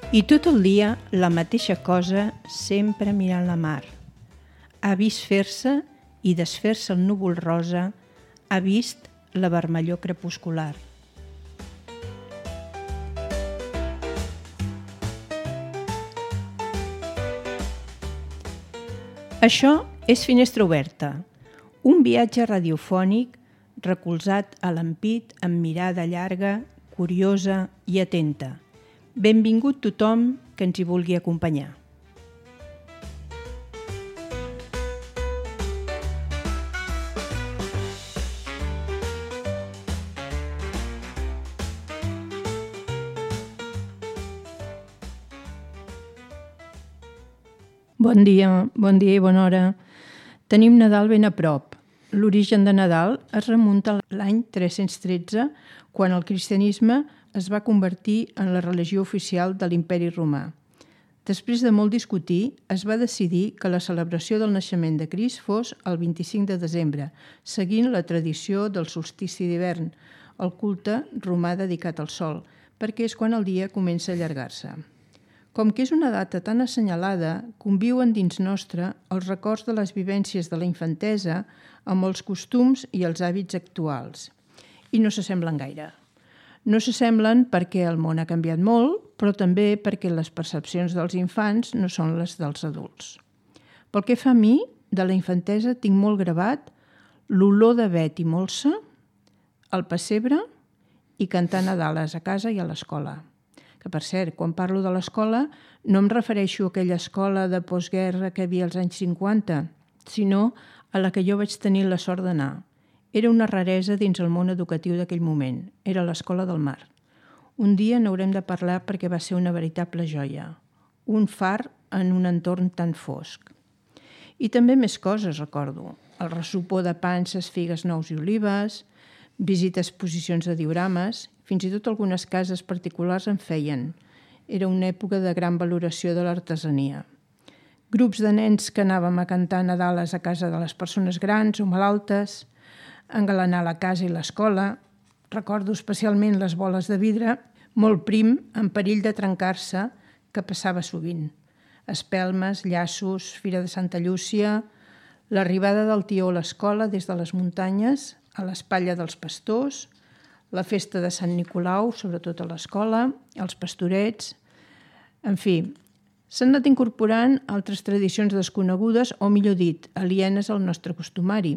I tot el dia la mateixa cosa, sempre mirant la mar. Ha vist fer-se i desfer-se el núvol rosa, ha vist la vermellor crepuscular. Això és Finestra Oberta, un viatge radiofònic recolzat a l'ampit amb mirada llarga, curiosa i atenta. Benvingut tothom que ens hi vulgui acompanyar. Bon dia i bona hora. Tenim Nadal ben a prop. L'origen de Nadal es remunta a l'any 313, quan el cristianisme es va convertir en la religió oficial de l'Imperi Romà. Després de molt discutir, es va decidir que la celebració del naixement de Crist fos el 25 de desembre, seguint la tradició del solstici d'hivern, el culte romà dedicat al sol, perquè és quan el dia comença a allargar-se. Com que és una data tan assenyalada, conviuen dins nostre els records de les vivències de la infantesa amb els costums i els hàbits actuals. I no s'assemblen gaire. No s'assemblen perquè el món ha canviat molt, però també perquè les percepcions dels infants no són les dels adults. Pel que fa a mi, de la infantesa tinc molt gravat l'olor d'avet i molsa, el pessebre i cantar Nadales a casa i a l'escola. Que, per cert, quan parlo de l'escola, no em refereixo a aquella escola de postguerra que hi havia als anys 50, sinó a la que jo vaig tenir la sort d'anar. Era una raresa dins el món educatiu d'aquell moment. Era l'Escola del Mar. Un dia n'haurem de parlar perquè va ser una veritable joia. Un far en un entorn tan fosc. I també més coses, recordo. El ressupor de panses, figues, nous i olives, visita a exposicions de diorames, fins i tot algunes cases particulars en feien. Era una època de gran valoració de l'artesania. Grups de nens que anàvem a cantar Nadales a casa de les persones grans o malaltes, engalanar la casa i l'escola. Recordo especialment les boles de vidre, molt prim, en perill de trencar-se, que passava sovint. Espelmes, llaços, Fira de Santa Llúcia, l'arribada del tió a l'escola des de les muntanyes, a l'espatlla dels pastors, la festa de Sant Nicolau, sobretot a l'escola, els pastorets. En fi, s'han anat incorporant altres tradicions desconegudes o, millor dit, alienes al nostre costumari,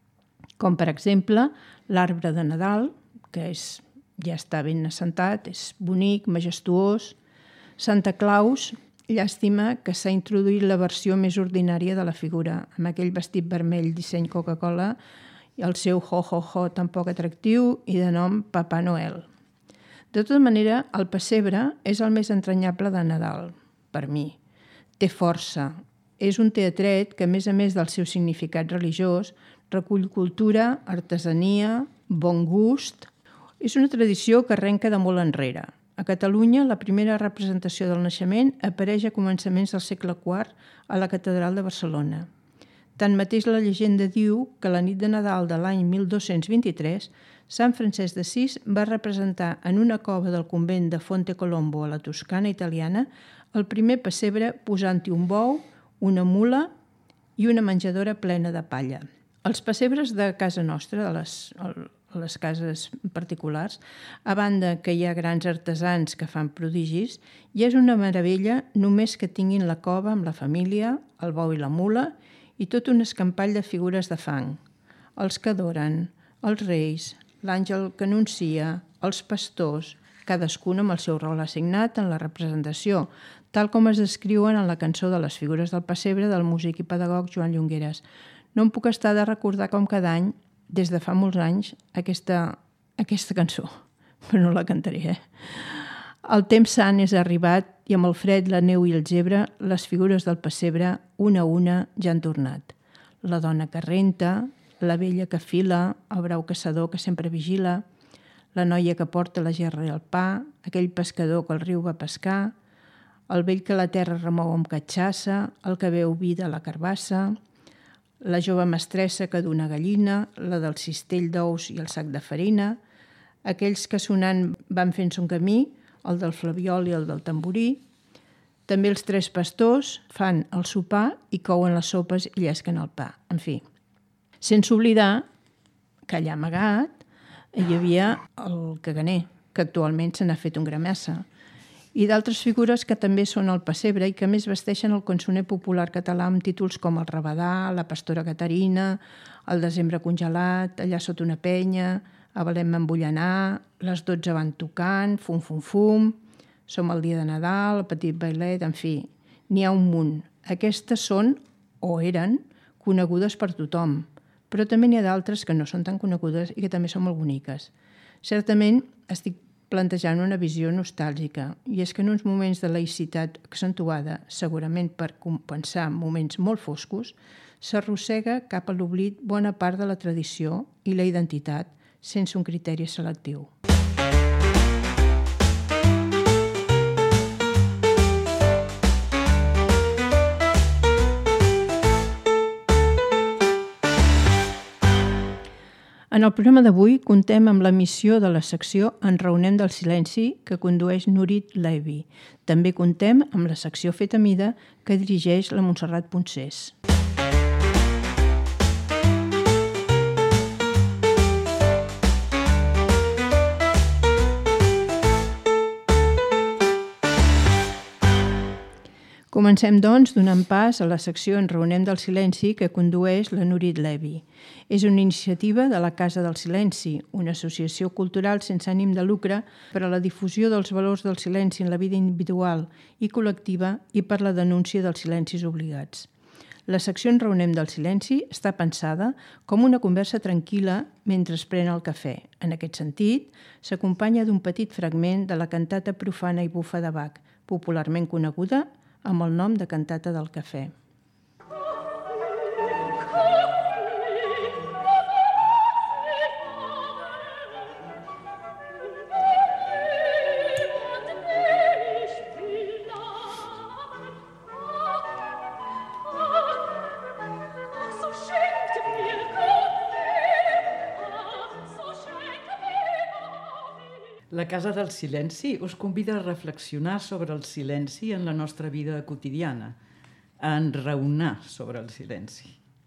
com per exemple l'arbre de Nadal, que ja està ben assentat, és bonic, majestuós. Santa Claus, llàstima que s'ha introduït la versió més ordinària de la figura, amb aquell vestit vermell disseny Coca-Cola i el seu ho-ho-ho tan poc atractiu i de nom Papà Noel. De tota manera, el pessebre és el més entranyable de Nadal, per mi. Té força. És un teatret que, a més del seu significat religiós, recull cultura, artesania, bon gust. És una tradició que arrenca de molt enrere. A Catalunya, la primera representació del naixement apareix a començaments del segle IV a la Catedral de Barcelona. Tanmateix, la llegenda diu que la nit de Nadal de l'any 1223, Sant Francesc d'Assís va representar en una cova del convent de Fonte Colombo a la Toscana italiana el primer pessebre posant-hi un bou, una mula i una menjadora plena de palla. Els pessebres de casa nostra, de les cases particulars, a banda que hi ha grans artesans que fan prodigis, i és una meravella només que tinguin la cova amb la família, el bou i la mula, i tot un escampall de figures de fang. Els que adoren, els reis, l'àngel que anuncia, els pastors, cadascun amb el seu rol assignat en la representació, tal com es descriuen en la cançó de les figures del pessebre del músic i pedagog Joan Llongueras. No em puc estar de recordar com cada any, des de fa molts anys, aquesta cançó, però no la cantaré. El temps sant és arribat i amb el fred, la neu i el gebre, les figures del pessebre, una a una, ja han tornat. La dona que renta, la vella que fila, el brau caçador que sempre vigila, la noia que porta la gerra i el pa, aquell pescador que al riu va pescar, el vell que la terra remou amb catxassa, el que beu vi de la carbassa, la jove mestressa que d'una gallina, la del cistell d'ous i el sac de farina, aquells que sonant van fent son camí, el del flabiol i el del tamborí, També els 3 pastors fan el sopar i couen les sopes i llesquen el pa. En fi, sense oblidar que allà amagat hi havia el caganer, que actualment se n'ha fet un gramassa, i d'altres figures que també són al pessebre i que més vesteixen el cançoner popular català amb títols com el Rabadà, la Pastora Caterina, el Desembre congelat, Allà sota una penya, A Belém me'n vull anar, Les 12 van tocant, Fum, fum, fum, Som el dia de Nadal, El petit bailet, en fi, n'hi ha un munt. Aquestes són, o eren, conegudes per tothom, però també n'hi ha d'altres que no són tan conegudes i que també són molt boniques. Certament estic plantejant una visió nostàlgica, i és que en uns moments de laïcitat accentuada, segurament per compensar moments molt foscos, s'arrossega cap a l'oblit bona part de la tradició i la identitat sense un criteri selectiu. En el programa d'avui contem amb l'emissió de la secció Enraonem del silenci que condueix Nurit Levi. També contem amb la secció Feta a mida que dirigeix la Montserrat Poncés. Comencem, doncs, donant pas a la secció Enraonem del silenci que condueix la Nurit Levi. És una iniciativa de la Casa del Silenci, una associació cultural sense ànim de lucre per a la difusió dels valors del silenci en la vida individual i col·lectiva i per la denúncia dels silencis obligats. La secció Enraonem del silenci està pensada com una conversa tranquil·la mentre es pren el cafè. En aquest sentit, s'acompanya d'un petit fragment de la cantata profana i bufa de Bach, popularment coneguda amb el nom de Cantata del Cafè. La Casa del Silenci us convida a reflexionar sobre el silenci en la nostra vida quotidiana, a enraonar sobre el silenci.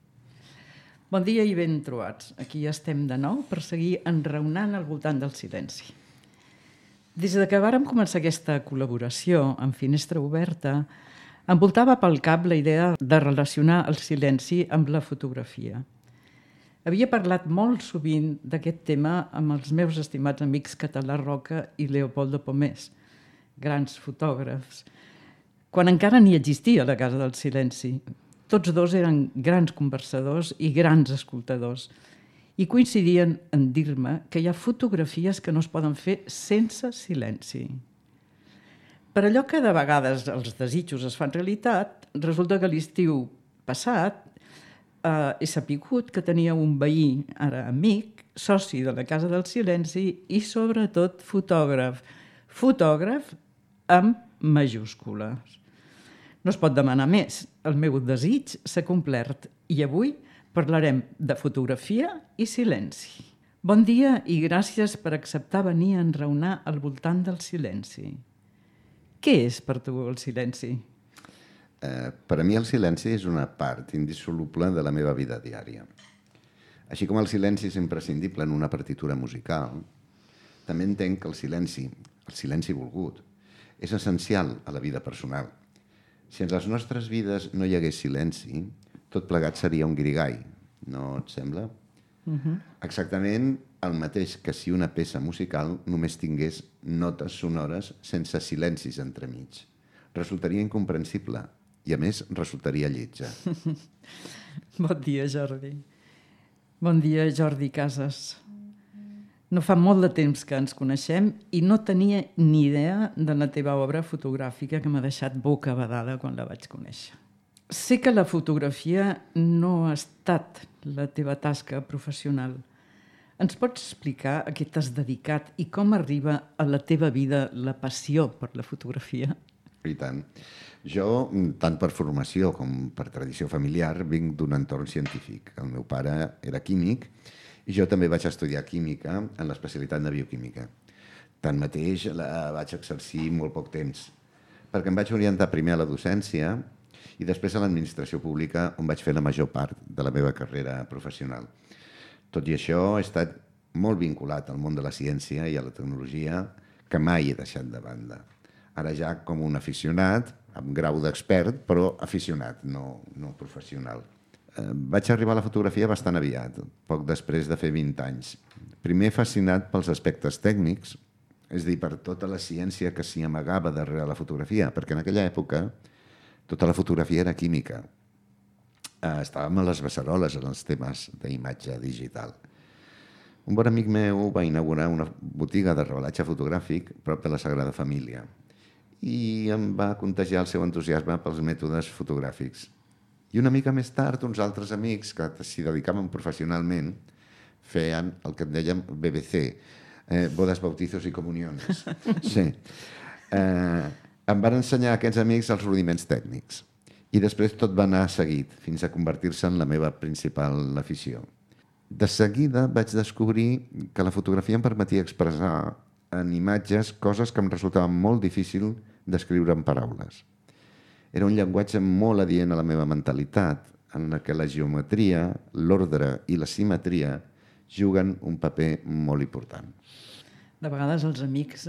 Bon dia i ben trobats. Aquí estem de nou per seguir enraonant al voltant del silenci. Des que vàrem començar aquesta col·laboració amb Finestra Oberta, envoltava pel cap la idea de relacionar el silenci amb la fotografia. Havia parlat molt sovint d'aquest tema amb els meus estimats amics Català Roca i Leopoldo Pomés, grans fotògrafs, quan encara ni existia la Casa del Silenci. Tots dos eren grans conversadors i grans escoltadors i coincidien en dir-me que hi ha fotografies que no es poden fer sense silenci. Per allò que de vegades els desitjos es fan realitat, resulta que l'estiu passat he sapigut que tenia un veí, ara amic, soci de la Casa del Silenci i sobretot fotògraf. Fotògraf amb majúscules. No es pot demanar més. El meu desig s'ha complert i avui parlarem de fotografia i silenci. Bon dia i gràcies per acceptar venir a enraonar al voltant del silenci. Què és per tu el silenci? Per a mi el silenci és una part indissoluble de la meva vida diària. Així com el silenci és imprescindible en una partitura musical, també entenc que el silenci volgut, és essencial a la vida personal. Si en les nostres vides no hi hagués silenci, tot plegat seria un guirigall, no et sembla? Exactament el mateix que si una peça musical només tingués notes sonores sense silencis entremig. Resultaria incomprensible i, a més, resultaria lletja. Bon dia, Jordi. Bon dia, Jordi Casas. No fa molt de temps que ens coneixem i no tenia ni idea de la teva obra fotogràfica que m'ha deixat bocabadada quan la vaig conèixer. Sé que la fotografia no ha estat la teva tasca professional. Ens pots explicar a què t'has dedicat i com arriba a la teva vida la passió per la fotografia? I tant. Jo, tant per formació com per tradició familiar, vinc d'un entorn científic. El meu pare era químic i jo també vaig estudiar química en l'especialitat de bioquímica. Tanmateix, la vaig exercir molt poc temps, perquè em vaig orientar primer a la docència i després a l'administració pública, on vaig fer la major part de la meva carrera professional. Tot i això, he estat molt vinculat al món de la ciència i a la tecnologia, que mai he deixat de banda. Ara ja com un aficionat, amb grau d'expert, però aficionat, no professional. Vaig arribar a la fotografia bastant aviat, poc després de fer 20 anys. Primer fascinat pels aspectes tècnics, és a dir, per tota la ciència que s'hi amagava darrere la fotografia, perquè en aquella època tota la fotografia era química. Estàvem a les beceroles en els temes d'imatge digital. Un bon amic meu va inaugurar una botiga de revelatge fotogràfic prop de la Sagrada Família i em va contagiar el seu entusiasme pels mètodes fotogràfics. I una mica més tard, uns altres amics que s'hi dedicaven professionalment feien el que en dèiem BBC, bodes, bautizos i comuniones. Sí. Em van ensenyar aquests amics els rudiments tècnics i després tot va anar seguit fins a convertir-se en la meva principal afició. De seguida vaig descobrir que la fotografia em permetia expressar en imatges coses que em resultaven molt difícil d'escriure en paraules. Era un llenguatge molt adient a la meva mentalitat, en la que la geometria, l'ordre i la simetria juguen un paper molt important. De vegades els amics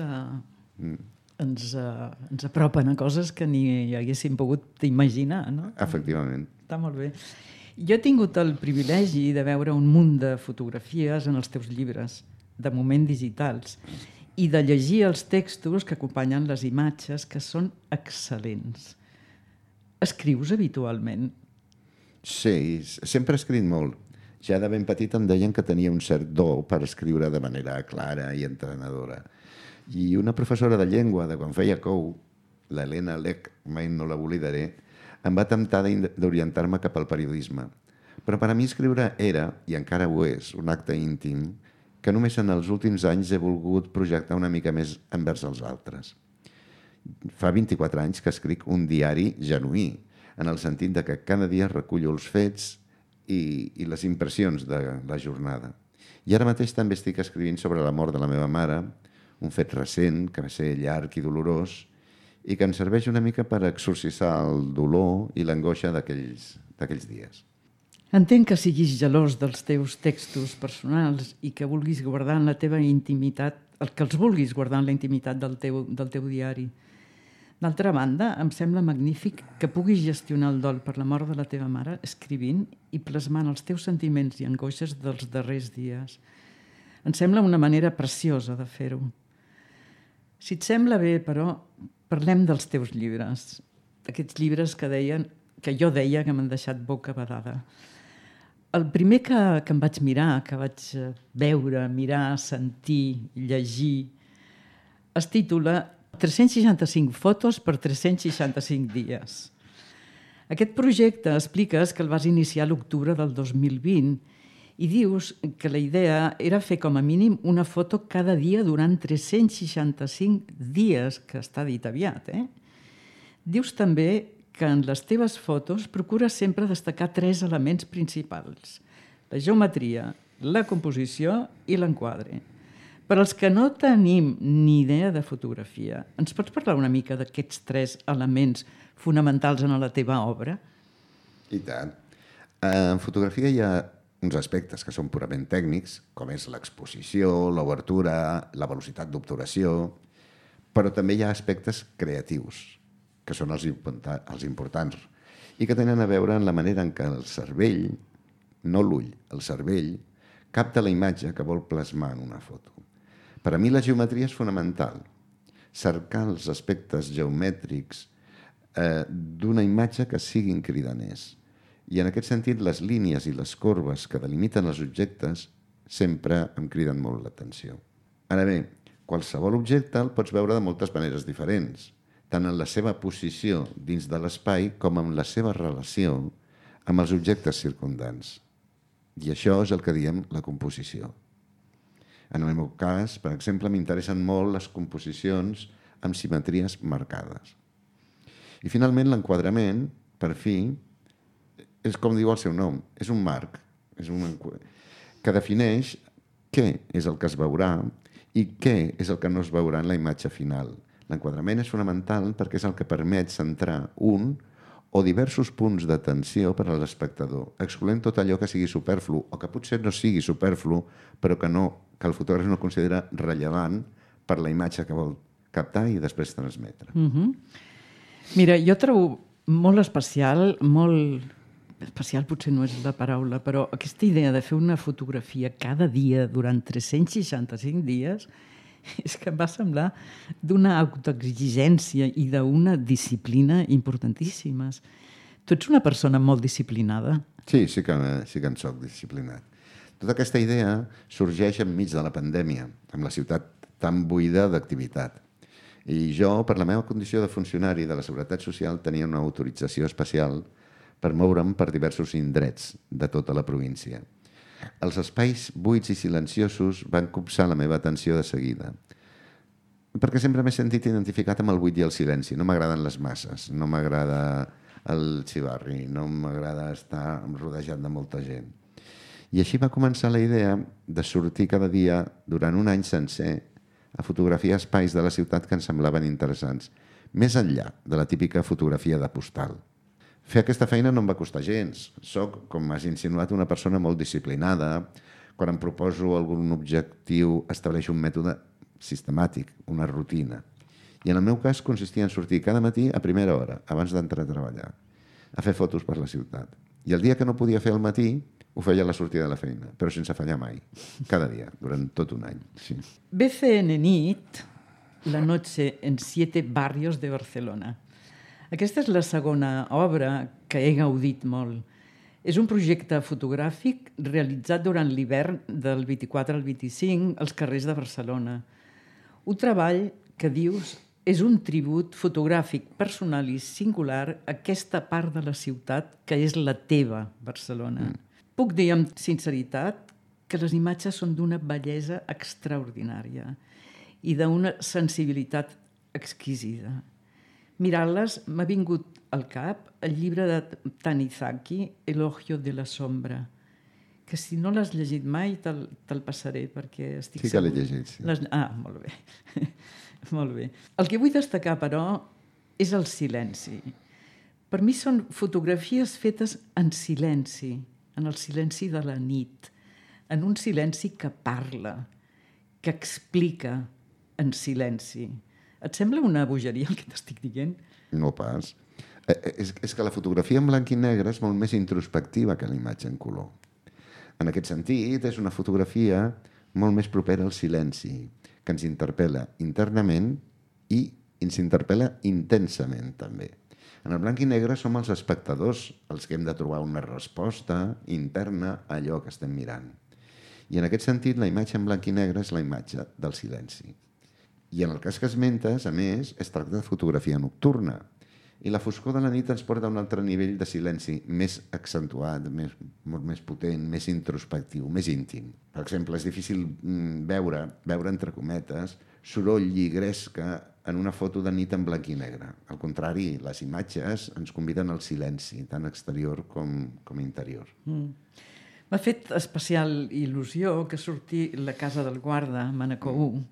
ens apropen a coses que ni haguéssim pogut imaginar, no? Efectivament. Està molt bé. Jo he tingut el privilegi de veure un munt de fotografies en els teus llibres, de moment digitals, i de llegir els textos que acompanyen les imatges, que són excel·lents. Escrius habitualment? Sí, sempre he escrit molt. Ja de ben petit em deien que tenia un cert do per escriure de manera clara i entrenadora. I una professora de llengua de quan feia cou, l'Helena Lech, mai no la oblidaré, em va temptar d'orientar-me cap al periodisme. Però per a mi escriure era, i encara ho és, un acte íntim que només en els últims anys he volgut projectar una mica més envers els altres. Fa 24 anys que escric un diari genuí, en el sentit de que cada dia recullo els fets i les impressions de la jornada. I ara mateix també estic escrivint sobre la mort de la meva mare, un fet recent que va ser llarg i dolorós, i que em serveix una mica per exorcitzar el dolor i l'angoixa d'aquells dies. Entenc que siguis gelós dels teus textos personals i que vulguis guardar en la teva intimitat, que els vulguis guardar en la intimitat del teu diari. D'altra banda, em sembla magnífic que puguis gestionar el dol per la mort de la teva mare escrivint i plasmant els teus sentiments i angoixes dels darrers dies. Em sembla una manera preciosa de fer-ho. Si et sembla bé, però, parlem dels teus llibres. Aquests llibres que jo deia que m'han deixat boca badada. El primer que em vaig mirar, que vaig veure, mirar, sentir, llegir, es titula 365 fotos per 365 dies. Aquest projecte expliques que el vas iniciar a l'octubre del 2020 i dius que la idea era fer com a mínim una foto cada dia durant 365 dies, que està dit aviat. Dius també que en les teves fotos procures sempre destacar 3 elements principals: la geometria, la composició i l'enquadre. Per als que no tenim ni idea de fotografia, ens pots parlar una mica d'aquests 3 elements fonamentals en la teva obra? I tant. En fotografia hi ha uns aspectes que són purament tècnics, com és l'exposició, l'obertura, la velocitat d'obturació, però també hi ha aspectes creatius, que són els importants, i que tenen a veure en la manera en què el cervell, no l'ull, el cervell, capta la imatge que vol plasmar en una foto. Per a mi la geometria és fonamental. Cercar els aspectes geomètrics d'una imatge que siguin cridaners. I en aquest sentit, les línies i les corbes que delimiten els objectes sempre em criden molt l'atenció. Ara bé, qualsevol objecte el pots veure de moltes maneres diferents, tant en la seva posició dins de l'espai com en la seva relació amb els objectes circundants. I això és el que diem la composició. En el meu cas, per exemple, m'interessen molt les composicions amb simetries marcades. I finalment l'enquadrament, per fi, és com diu el seu nom, és un marc, que defineix què és el que es veurà i què és el que no es veurà en la imatge final. L'enquadrament és fonamental perquè és el que permet centrar un o diversos punts d'atenció per a l'espectador, excloent tot allò que sigui superflu o que potser no sigui superflu, però que el fotògraf no considera rellevant per la imatge que vol captar i després transmetre. Mira, jo trobo molt especial, especial potser no és la paraula, però aquesta idea de fer una fotografia cada dia durant 365 dies és que em va semblar d'una autoexigència i d'una disciplina importantíssimes. Tu ets una persona molt disciplinada. Sí que en soc disciplinat. Tota aquesta idea sorgeix enmig de la pandèmia, amb la ciutat tan buida d'activitat. I jo, per la meva condició de funcionari de la Seguretat Social, tenia una autorització especial per moure'm per diversos indrets de tota la província. Els espais buits i silenciosos van copsar la meva atenció de seguida, perquè sempre m'he sentit identificat amb el buit i el silenci. No m'agraden les masses, no m'agrada el xivarri, no m'agrada estar rodejat de molta gent. I així va començar la idea de sortir cada dia durant un any sencer a fotografiar espais de la ciutat que em semblaven interessants, més enllà de la típica fotografia de postal. Fer aquesta feina no em va costar gens. Soc, com has insinuat, una persona molt disciplinada. Quan em proposo algun objectiu, estableixo un mètode sistemàtic, una rutina. I en el meu cas consistia en sortir cada matí a primera hora, abans d'entrar a treballar, a fer fotos per la ciutat. I el dia que no podia fer al matí, ho feia a la sortida de la feina, però sense fallar mai. Cada dia, durant tot un any. Sí. BCN Nit, la noche en 7 barrios de Barcelona. Aquesta és la segona obra que he gaudit molt. És un projecte fotogràfic realitzat durant l'hivern del 24 al 25 als carrers de Barcelona. Un treball que dius és un tribut fotogràfic personal i singular a aquesta part de la ciutat que és la teva, Barcelona. Puc dir amb sinceritat que les imatges són d'una bellesa extraordinària i d'una sensibilitat exquisida. Mirant-les m'ha vingut al cap el llibre de Tanizaki, Elogio de la sombra, que si no l'has llegit mai te'l passaré perquè estic segur. Sí que l'he llegit, sí. Molt bé. Molt bé. El que vull destacar, però, és el silenci. Per mi són fotografies fetes en silenci, en el silenci de la nit, en un silenci que parla, que explica en silenci. Et sembla una bogeria el que t'estic dient? No pas. És que la fotografia en blanc i negre és molt més introspectiva que la imatge en color. En aquest sentit, és una fotografia molt més propera al silenci, que ens interpel·la internament i ens interpel·la intensament, també. En el blanc i negre som els espectadors els que hem de trobar una resposta interna a allò que estem mirant. I en aquest sentit, la imatge en blanc i negre és la imatge del silenci. I en el cas que esmentes, a més, es tracta de fotografia nocturna. I la foscor de la nit ens porta a un altre nivell de silenci, més accentuat, molt més potent, més introspectiu, més íntim. Per exemple, és difícil veure entre cometes, soroll i gresca en una foto de nit en blanc i negre. Al contrari, les imatges ens conviden al silenci, tant exterior com interior. M'ha fet especial il·lusió que surti la Casa del Guarda, Manacor 1,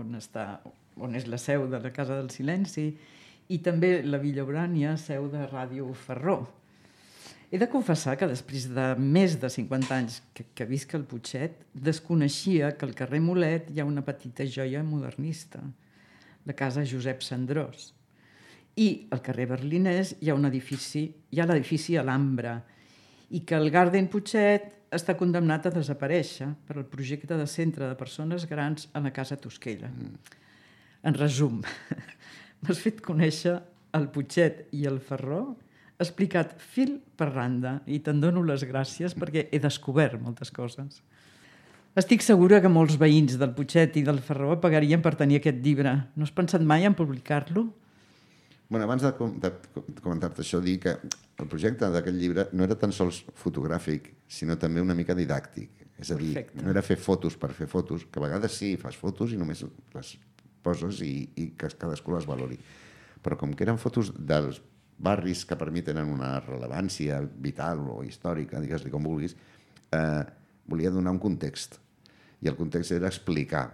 on és la seu de la Casa del Silenci, i també la Villa Urània, seu de Ràdio Ferró. He de confessar que després de més de 50 anys que visc al Putxet, desconeixia que al carrer Mulet hi ha una petita joia modernista, la Casa Josep Sandrós. I al carrer Berlinès hi ha l'edifici Alhambra, i que el Garden Putxet està condemnat a desaparèixer per al projecte de centre de persones grans a la Casa Tosquella. En resum, m'has fet conèixer el Putxet i el Ferró explicat fil per randa i te'n dono les gràcies perquè he descobert moltes coses. Estic segura que molts veïns del Putxet i del Ferró pagarien per tenir aquest llibre. No has pensat mai en publicar-lo? Bueno, abans de comentar-te això, dir que el projecte d'aquest llibre no era tan sols fotogràfic, sinó també una mica didàctic. És a dir, no era fer fotos per fer fotos, que a vegades sí, fas fotos i només les poses i que cadascú les valori. Però com que eren fotos dels barris que per mi tenen una rellevància vital o històrica, digues-li com vulguis, volia donar un context. I el context era explicar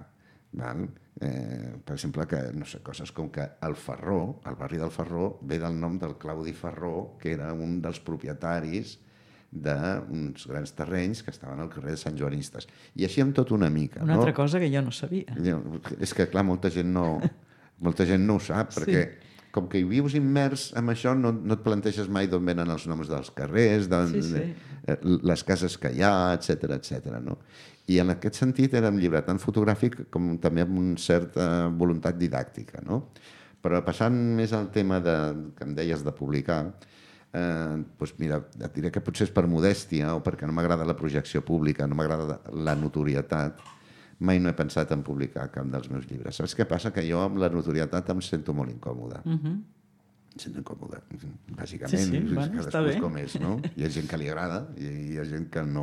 Val? Per exemple, que, no sé, coses com que el Ferró, el barri del Ferró, ve del nom del Claudi Ferró, que era un dels propietaris d'uns grans terrenys que estaven al carrer de Sant Joanistes. I així amb tot una mica. Una altra cosa que jo no sabia. És que, clar, molta gent no ho sap, perquè com que hi vius immers amb això, no et planteges mai d'on venen els noms dels carrers, les cases que hi ha, etc. No? I en aquest sentit era un llibre tant fotogràfic com també amb una certa voluntat didàctica. No? Però passant més al tema que em deies de publicar, doncs mira, et diré que potser és per modèstia o perquè no m'agrada la projecció pública, no m'agrada la notorietat, mai no he pensat en publicar cap dels meus llibres. Saps què passa? Que jo amb la notorietat em sento molt incòmode. Em sento incòmode, bàsicament. Sí, bueno, està bé. Com és, no? Hi ha gent que li agrada i hi ha gent que no...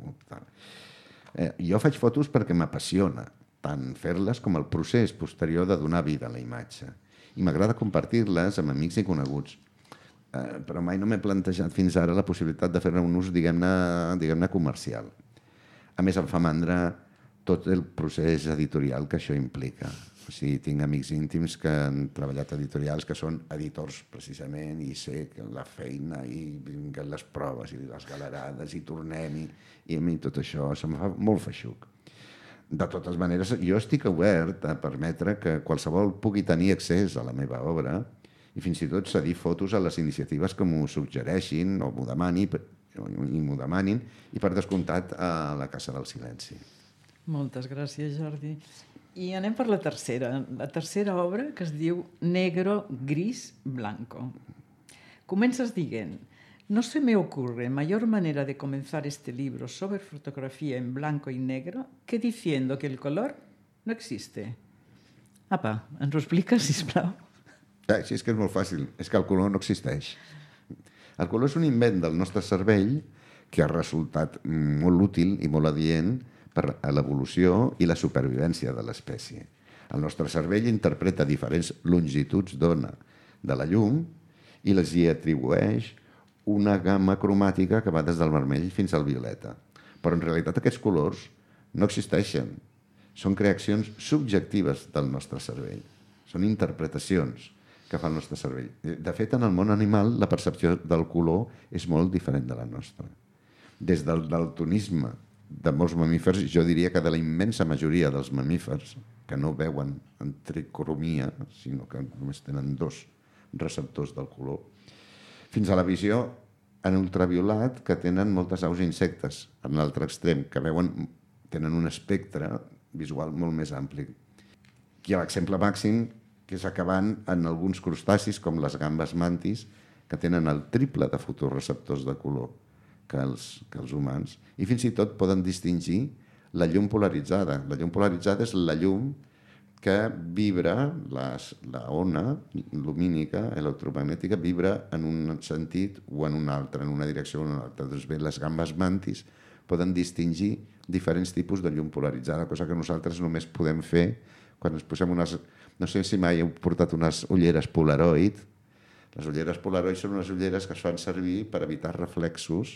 Jo faig fotos perquè m'apassiona, tant fer-les com el procés posterior de donar vida a la imatge. I m'agrada compartir-les amb amics i coneguts. Però mai no m'he plantejat fins ara la possibilitat de fer-ne un ús, diguem-ne, comercial. A més, em fa mandra tot el procés editorial que això implica. O sigui, tinc amics íntims que han treballat editorials, que són editors precisament, i sé que la feina i les proves i les galerades i tornem, i a mi tot això se'm fa molt feixuc. De totes maneres, jo estic obert a permetre que qualsevol pugui tenir accés a la meva obra i fins i tot cedir fotos a les iniciatives que m'ho suggereixin o m'ho demanin, i per descomptat a la Casa del Silenci. Moltes gràcies, Jordi. I anem per la tercera obra, que es diu Negro, Gris, Blanco. Comences dient: no se me ocurre mayor manera de comenzar este libro sobre fotografía en blanco y negro que diciendo que el color no existe. Apa, ens ho expliques, sisplau? Sí, és que és molt fàcil. És que el color no existeix. El color és un invent del nostre cervell que ha resultat molt útil i molt adient per a l'evolució i la supervivència de l'espècie. El nostre cervell interpreta diferents longituds d'ona de la llum i les hi atribueix una gamma cromàtica que va des del vermell fins al violeta. Però en realitat aquests colors no existeixen. Són creacions subjectives del nostre cervell. Són interpretacions que fa el nostre cervell. De fet, en el món animal, la percepció del color és molt diferent de la nostra. Des del daltonisme de molts mamífers, jo diria que de la immensa majoria dels mamífers, que no veuen en tricromia, sinó que només tenen 2 receptors del color, fins a la visió en ultraviolat, que tenen moltes aus insectes, en l'altre extrem, que tenen un espectre visual molt més ampli. Aquí l'exemple màxim, que és acabant en alguns crustacis, com les gambes mantis, que tenen el triple de fotoreceptors de color que els humans, i fins i tot poden distingir la llum polaritzada. La llum polaritzada és la llum que vibra, la ona lumínica, electromagnètica, vibra en un sentit o en un altre, en una direcció o en una altra. Doncs bé, les gambes mantis poden distingir diferents tipus de llum polaritzada, cosa que nosaltres només podem fer quan ens posem unes... No sé si mai heu portat unes ulleres Polaroid. Les ulleres Polaroid són unes ulleres que es fan servir per evitar reflexos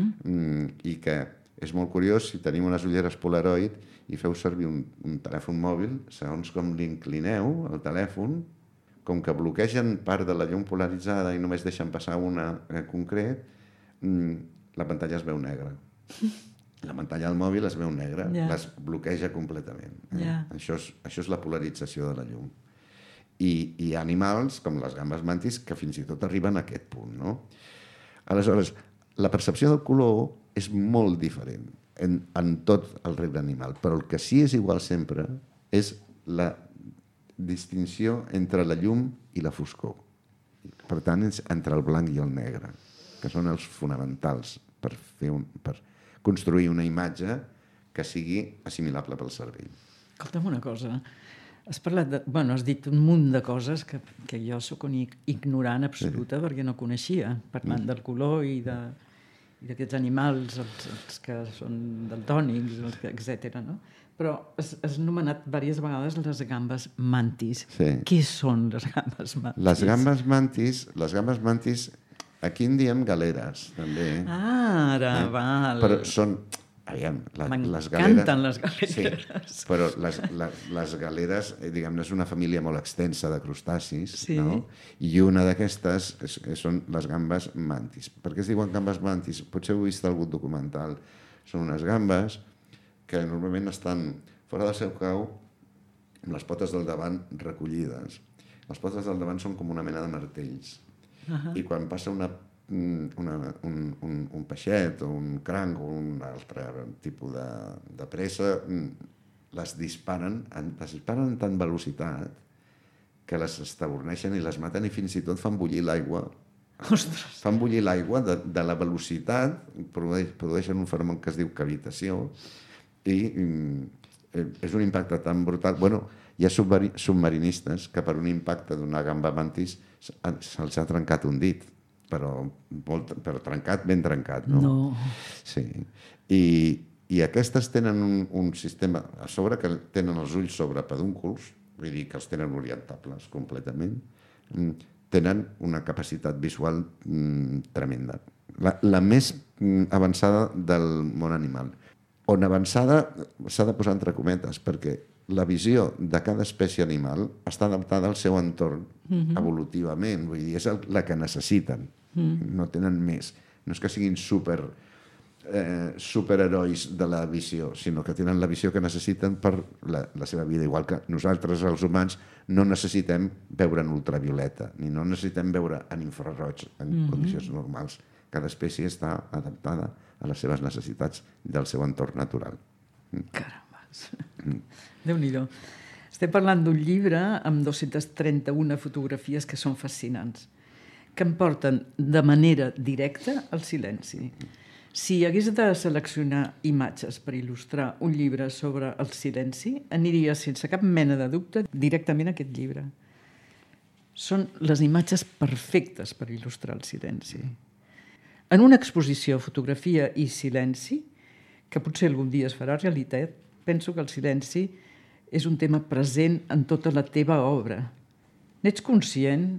i que és molt curiós, si tenim unes ulleres Polaroid i feu servir un telèfon mòbil, segons com l'inclineu, el telèfon, com que bloquegen part de la llum polaritzada i només deixen passar una concret, la pantalla es veu negra. La pantalla del mòbil es veu negra, les bloqueja completament. Això és la polarització de la llum. I hi ha animals, com les gambes mantis, que fins i tot arriben a aquest punt, no? Aleshores, la percepció del color és molt diferent en tot el regne animal, però el que sí és igual sempre és la distinció entre la llum i la foscor. Per tant, entre el blanc i el negre, que són els fonamentals per construir una imatge que sigui assimilable pel cervell. Escolta'm una cosa. Has dit un munt de coses que jo sóc una ignorant absoluta perquè no coneixia, parlant del color i d'aquests animals, els que són daltònics, etc. No? Però has anomenat diverses vegades les gambes mantis. Sí. Què són les gambes mantis? Les gambes mantis, aquí en diem galeres, també. Ara, val. Però són Aviam, les galeres... M'encanten les galeres. Sí, però les galeres, diguem-ne, és una família molt extensa de crustacis, Sí. no? I una d'aquestes són les gambes mantis. Per què es diuen gambes mantis? Potser heu vist algun documental. Són unes gambes que normalment estan fora del seu cau amb les potes del davant recollides. Les potes del davant són com una mena de martells. I quan passa un peixet o un cranc o un altre tipus de presa, les disparen amb tant velocitat que les estaborneixen i les maten i fins i tot fan bullir l'aigua. Ostres! Fan bullir l'aigua de la velocitat, produeixen un fenomen que es diu cavitació i és un impacte tan brutal. Bueno, hi ha submarinistes que per un impacte d'una gamba mantis se'ls ha trencat un dit, però trencat, ben trencat, no? No. Sí. I aquestes tenen un sistema a sobre que tenen els ulls sobre pedúnculs, vull dir que els tenen orientables completament, tenen una capacitat visual tremenda. La més avançada del món animal. On avançada s'ha de posar entre cometes, perquè la visió de cada espècie animal està adaptada al seu entorn evolutivament, vull dir, és la que necessiten, no tenen més. No és que siguin superherois de la visió, sinó que tenen la visió que necessiten per la seva vida, igual que nosaltres, els humans, no necessitem veure en ultravioleta, ni no necessitem veure en infraroig en condicions normals. Cada espècie està adaptada a les seves necessitats del seu entorn natural. Carambes. Déu-n'hi-do. Estem parlant d'un llibre amb 231 fotografies que són fascinants, que em porten de manera directa al silenci. Si hagués de seleccionar imatges per il·lustrar un llibre sobre el silenci, aniria sense cap mena de dubte directament a aquest llibre. Són les imatges perfectes per il·lustrar el silenci. En una exposició Fotografia i silenci, que potser algun dia es farà realitat, penso que el silenci és un tema present en tota la teva obra. N'ets conscient?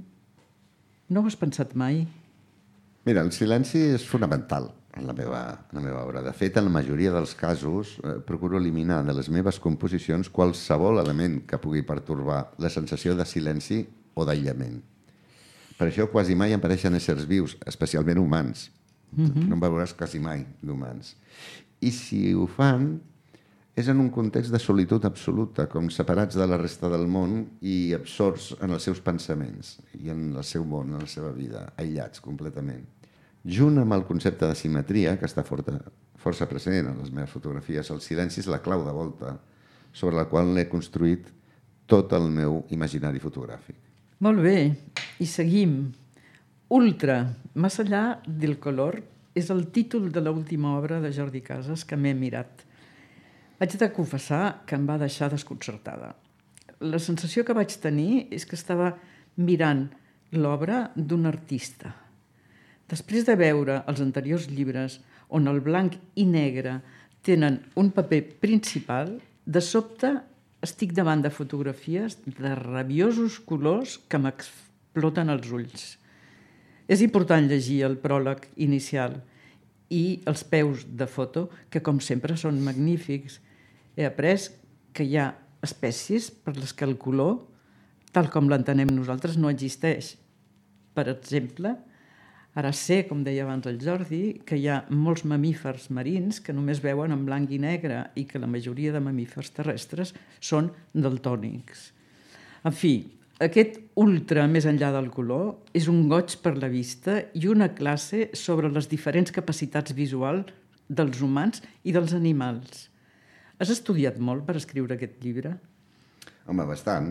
No ho has pensat mai? Mira, el silenci és fonamental en la meva obra. De fet, en la majoria dels casos, procuro eliminar de les meves composicions qualsevol element que pugui pertorbar la sensació de silenci o d'aïllament. Per això quasi mai apareixen éssers vius, especialment humans. No en veuràs quasi mai d'humans. I si ho fan, és en un context de solitud absoluta, com separats de la resta del món i absorts en els seus pensaments i en el seu món, en la seva vida, aïllats completament. Junt amb el concepte de simetria, que està força present en les meves fotografies, el silenci és la clau de volta sobre la qual l'he construït tot el meu imaginari fotogràfic. Molt bé, i seguim. Ultra, más allá del color, és el títol de l'última obra de Jordi Casas que m'he mirat. Haig de confessar que em va deixar desconcertada. La sensació que vaig tenir és que estava mirant l'obra d'un artista. Després de veure els anteriors llibres on el blanc i negre tenen un paper principal, de sobte estic davant de fotografies de rabiosos colors que m'exploten els ulls. És important llegir el pròleg inicial i els peus de foto, que com sempre són magnífics. He après que hi ha espècies per les que el color, tal com l'entenem nosaltres, no existeix. Per exemple, ara sé, com deia abans el Jordi, que hi ha molts mamífers marins que només veuen en blanc i negre i que la majoria de mamífers terrestres són daltònics. En fi, aquest ultra més enllà del color és un goig per la vista i una classe sobre les diferents capacitats visuals dels humans i dels animals. Has estudiat molt per escriure aquest llibre? Home, bastant.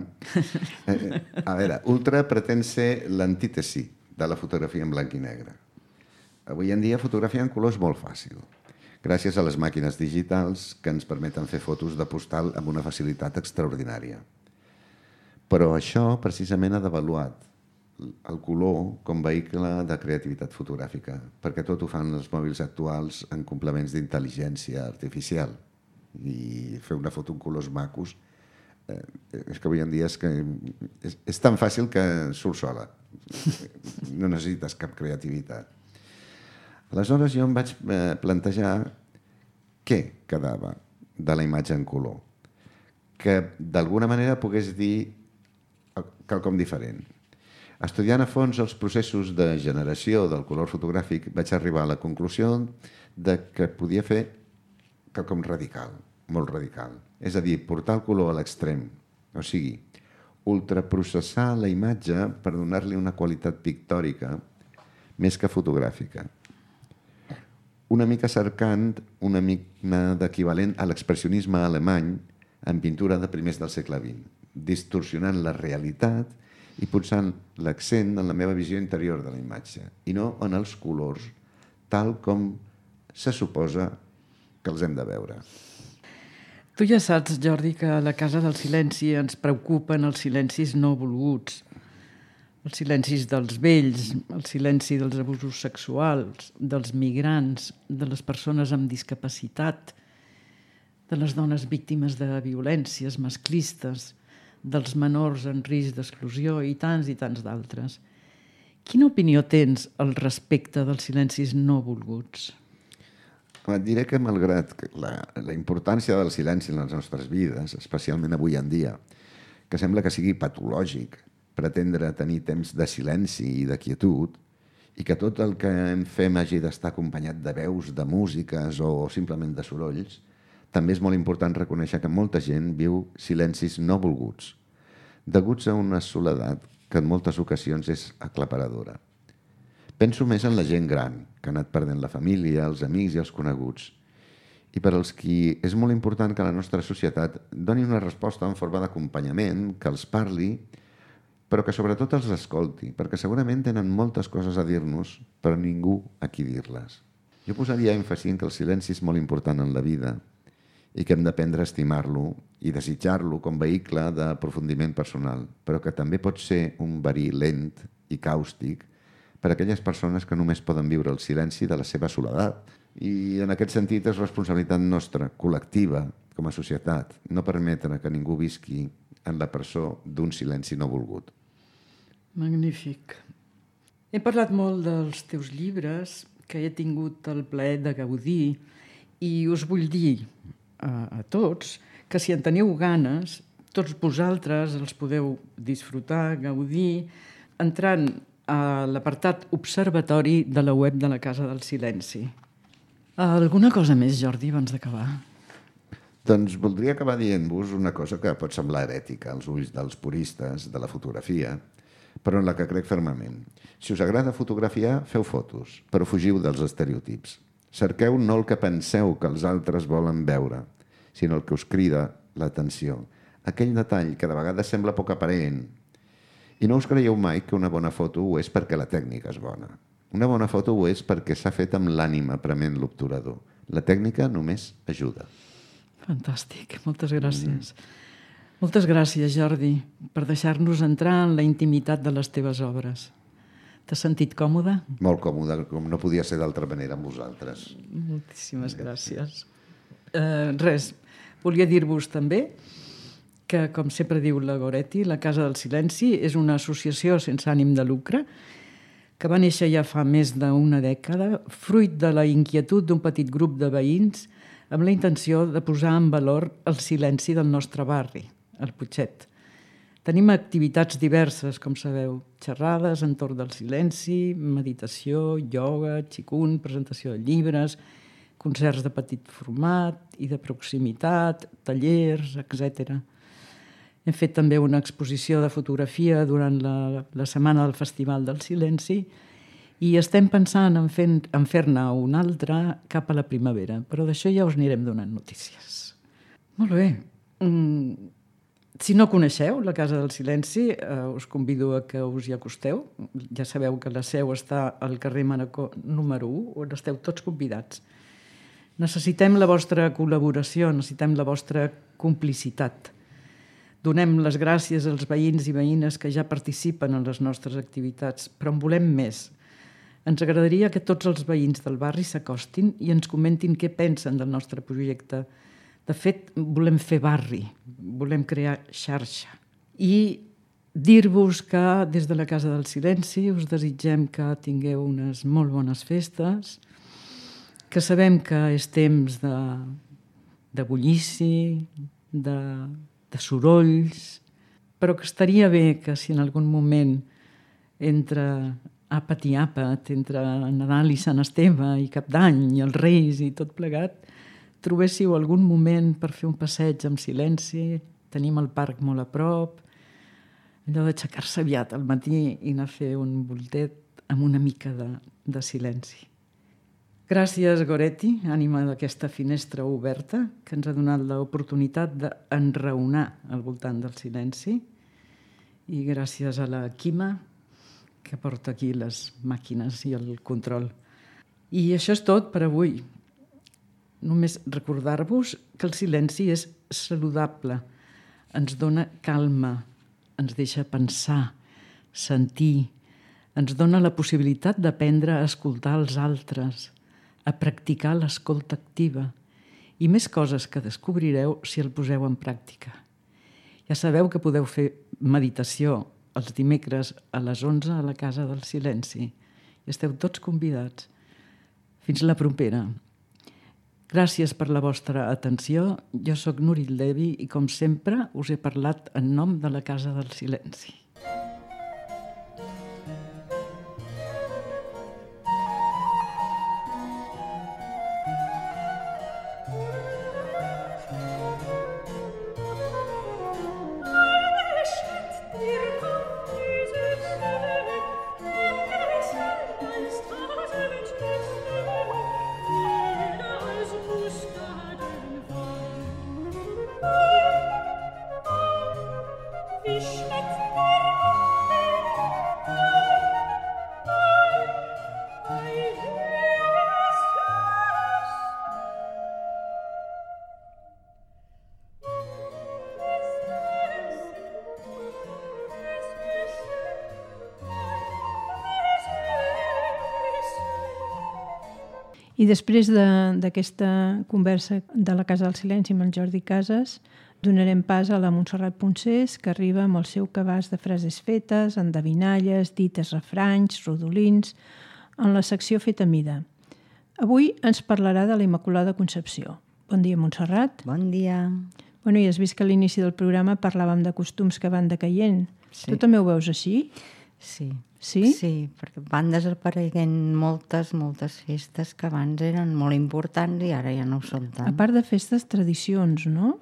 A veure, ultra pretén ser l'antítesi de la fotografia en blanc i negre. Avui en dia fotografiar en color és molt fàcil, gràcies a les màquines digitals que ens permeten fer fotos de postal amb una facilitat extraordinària. Però això precisament ha devaluat el color com vehicle de creativitat fotogràfica, perquè tot ho fan els mòbils actuals en complements d'intel·ligència artificial. I fer una foto en colors macos és que avui en dia és tan fàcil que surt sola. No necessites cap creativitat. Aleshores jo em vaig plantejar què quedava de la imatge en color? Que d'alguna manera pogués dir quelcom diferent. Estudiant a fons els processos de generació del color fotogràfic, vaig arribar a la conclusió de que podia fer quelcom radical, molt radical. És a dir, portar el color a l'extrem, o sigui, ultraprocessar la imatge per donar-li una qualitat pictòrica més que fotogràfica. Una mica cercant una mica d'equivalent a l'expressionisme alemany en pintura de primers del segle XX, distorsionant la realitat i posant l'accent en la meva visió interior de la imatge i no en els colors tal com se suposa que els hem de veure. Tu ja saps, Jordi, que a la Casa del Silenci ens preocupen els silencis no volguts, els silencis dels vells, el silenci dels abusos sexuals, dels migrants, de les persones amb discapacitat, de les dones víctimes de violències masclistes, dels menors en risc d'exclusió i tants d'altres. Quina opinió tens al respecte dels silencis no volguts? Et diré que malgrat la importància del silenci en les nostres vides, especialment avui en dia, que sembla que sigui patològic pretendre tenir temps de silenci i de quietud, i que tot el que en fem hagi d'estar acompanyat de veus, de músiques o simplement de sorolls, també és molt important reconèixer que molta gent viu silencis no volguts, deguts a una soledat que en moltes ocasions és aclaparadora. Penso més en la gent gran, que ha anat perdent la família, els amics i els coneguts, i per als qui és molt important que la nostra societat doni una resposta en forma d'acompanyament, que els parli, però que sobretot els escolti, perquè segurament tenen moltes coses a dir-nos, però ningú a qui dir-les. Jo posaria èmfasi en que el silenci és molt important en la vida i que hem d'aprendre a estimar-lo i desitjar-lo com vehicle d'aprofundiment personal, però que també pot ser un verí lent i càustic per a aquelles persones que només poden viure el silenci de la seva soledat. I en aquest sentit és responsabilitat nostra, col·lectiva, com a societat, no permetre que ningú visqui en la presó d'un silenci no volgut. Magnífic. He parlat molt dels teus llibres, que he tingut el plaer de gaudir, i us vull dir a tots que si en teniu ganes, tots vosaltres els podeu disfrutar, gaudir, entrant a l'apartat Observatori de la web de la Casa del Silenci. Alguna cosa més, Jordi, abans d'acabar? Doncs voldria acabar dient-vos una cosa que pot semblar herètica als ulls dels puristes de la fotografia, però en la que crec fermament. Si us agrada fotografiar, feu fotos, però fugiu dels estereotips. Cerqueu no el que penseu que els altres volen veure, sinó el que us crida l'atenció. Aquell detall que de vegades sembla poc aparent. I no us creieu mai que una bona foto ho és perquè la tècnica és bona. Una bona foto ho és perquè s'ha fet amb l'ànima prement l'obturador. La tècnica només ajuda. Fantàstic, moltes gràcies. Moltes gràcies, Jordi, per deixar-nos entrar en la intimitat de les teves obres. T'has sentit còmode? Molt còmode, com no podia ser d'altra manera amb vosaltres. Moltíssimes gràcies. Res, volia dir-vos també que, com sempre diu la Goretti, la Casa del Silenci és una associació sense ànim de lucre que va néixer ja fa més d'una dècada, fruit de la inquietud d'un petit grup de veïns amb la intenció de posar en valor el silenci del nostre barri, el Putxet. Tenim activitats diverses, com sabeu, xerrades entorn del silenci, meditació, ioga, qigong, presentació de llibres, concerts de petit format i de proximitat, tallers, etc. Hem fet també una exposició de fotografia durant la setmana del Festival del Silenci i estem pensant en fer-ne una altra cap a la primavera, però d'això ja us anirem donant notícies. Molt bé. Si no coneixeu la Casa del Silenci, us convido a que us hi acosteu. Ja sabeu que la seu està al carrer Manacor número 1, on esteu tots convidats. Necessitem la vostra col·laboració, necessitem la vostra complicitat. Donem les gràcies als veïns i veïnes que ja participen en les nostres activitats, però en volem més. Ens agradaria que tots els veïns del barri s'acostin i ens comentin què pensen del nostre projecte. De fet, volem fer barri, volem crear xarxa. I dir-vos que des de la Casa del Silenci us desitgem que tingueu unes molt bones festes que sabem que és temps de bullici, de sorolls, però que estaria bé que si en algun moment entre àpat i àpat, entre Nadal i Sant Esteve i Cap d'Any i els Reis i tot plegat, trobéssiu algun moment per fer un passeig amb silenci. Tenim el parc molt a prop, allò d'aixecar-se aviat al matí i anar a fer un voltet amb una mica de silenci. Gràcies, Goretti, ànima d'aquesta finestra oberta, que ens ha donat l'oportunitat d'enraonar al voltant del silenci. I gràcies a la Quima, que porta aquí les màquines i el control. I això és tot per avui. Només recordar-vos que el silenci és saludable, ens dona calma, ens deixa pensar, sentir, ens dona la possibilitat d'aprendre a escoltar els altres, a practicar l'escolta activa i més coses que descobrireu si el poseu en pràctica. Ja sabeu que podeu fer meditació els dimecres a les 11 a la Casa del Silenci. I esteu tots convidats. Fins la propera. Gràcies per la vostra atenció. Jo sóc Núria Levi i, com sempre, us he parlat en nom de la Casa del Silenci. I després d'aquesta conversa de la Casa del Silenci amb el Jordi Casas, donarem pas a la Montserrat Poncés, que arriba amb el seu cabàs de frases fetes, endevinalles, dites, refranys, rodolins, en la secció Feta mida. Avui ens parlarà de la Immaculada Concepció. Bon dia, Montserrat. Bon dia. Bueno, i has vist que a l'inici del programa parlàvem de costums que van decaient. Sí. Tu també ho veus així? Sí. Sí? Sí, perquè van desapareguent moltes festes que abans eren molt importants i ara ja no ho són tant. A part de festes, tradicions, no?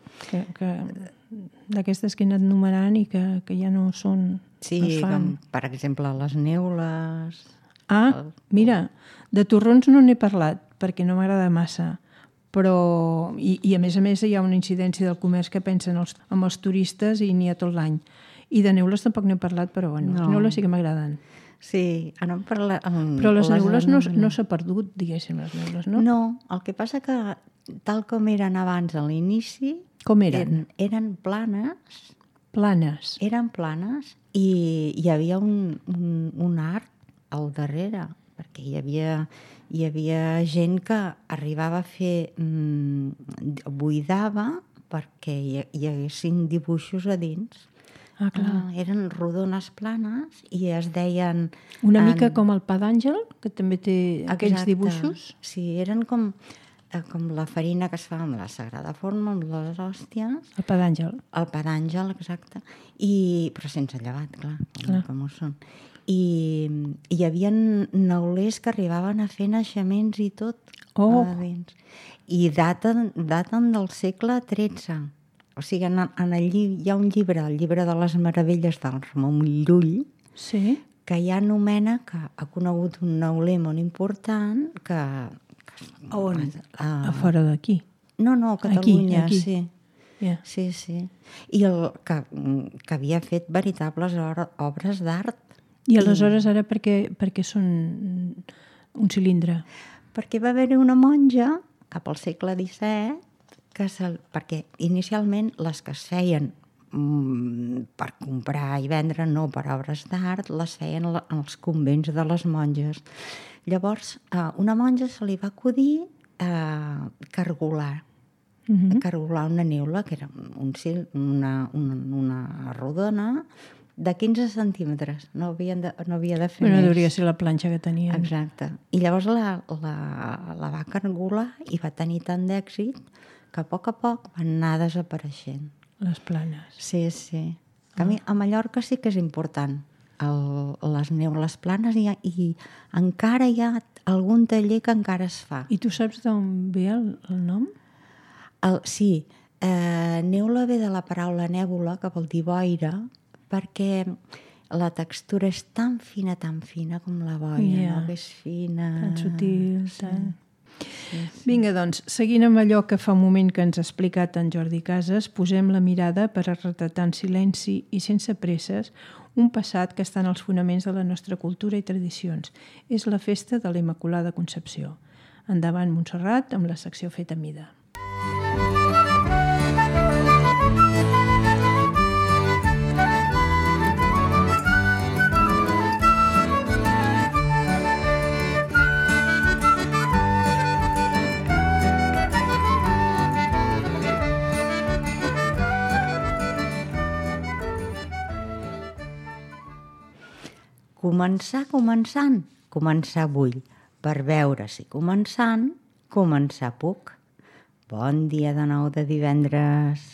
D'aquestes que he anat numerant i que ja no són... Sí, no es fan. com, per exemple, les neules... Mira, de torrons no n'he parlat, perquè no m'agrada massa, però... I a més hi ha una incidència del comerç que pensen en els turistes i n'hi ha tot l'any. I de neules tampoc n'he parlat, però bueno, les neules sí que m'agraden. Sí, ara em parla... Però les neules no s'ha perdut, diguéssim, les neules, no? No, el que passa que tal com eren abans a l'inici... Com eren? Eren planes. Planes. Eren planes i hi havia un art al darrere, perquè hi havia gent que arribava a fer... buidava perquè hi haguessin dibuixos a dins. Ah, clar. Eren rodones planes i es deien... Una mica com el pa d'àngel, que també té aquells dibuixos. Sí, eren com la farina que es fa amb la Sagrada Forma, amb les hòsties. El pa d'àngel. El pa d'àngel, exacte. Però sense llevat, clar. Com ho són. I hi havia neulers que arribaven a fer naixements i tot. Dins. I daten del segle XIII. O sigui, hi ha un llibre, el llibre de les meravelles del Ramon Llull, sí, que ja anomena que ha conegut un neuler molt important que on? A fora d'aquí? No, a Catalunya, aquí. Sí. Yeah. Sí. I que havia fet veritables obres d'art. I aleshores ara per què són un cilindre? Perquè va haver-hi una monja, cap al segle XVII, perquè inicialment les que es feien per comprar i vendre, no per obres d'art, les feien en els convents de les monges. Llavors, a una monja se li va acudir cargolar una neula, que era una rodona de 15 centímetres. No havia de fer Bueno, més. hauria ser la planxa que tenien. Exacte. I llavors la va cargolar i va tenir tant d'èxit que a poc van anar desapareixent. Les planes. Sí. A Mallorca sí que és important les neules planes i encara hi ha algun taller que encara es fa. I tu saps d'on ve el nom? Sí, neula ve de la paraula nèbula, que vol dir boira, perquè la textura és tan fina com la boira, no? Que és fina... Tan sutil, tan... Vinga, doncs, seguint amb allò que fa un moment que ens ha explicat en Jordi Casas, posem la mirada per a retratar en silenci i sense presses un passat que està en els fonaments de la nostra cultura i tradicions. És la festa de la Immaculada Concepció. Endavant, Montserrat, amb la secció Feta a mida. Començar vull, per veure si començar puc. Bon dia de nou de divendres.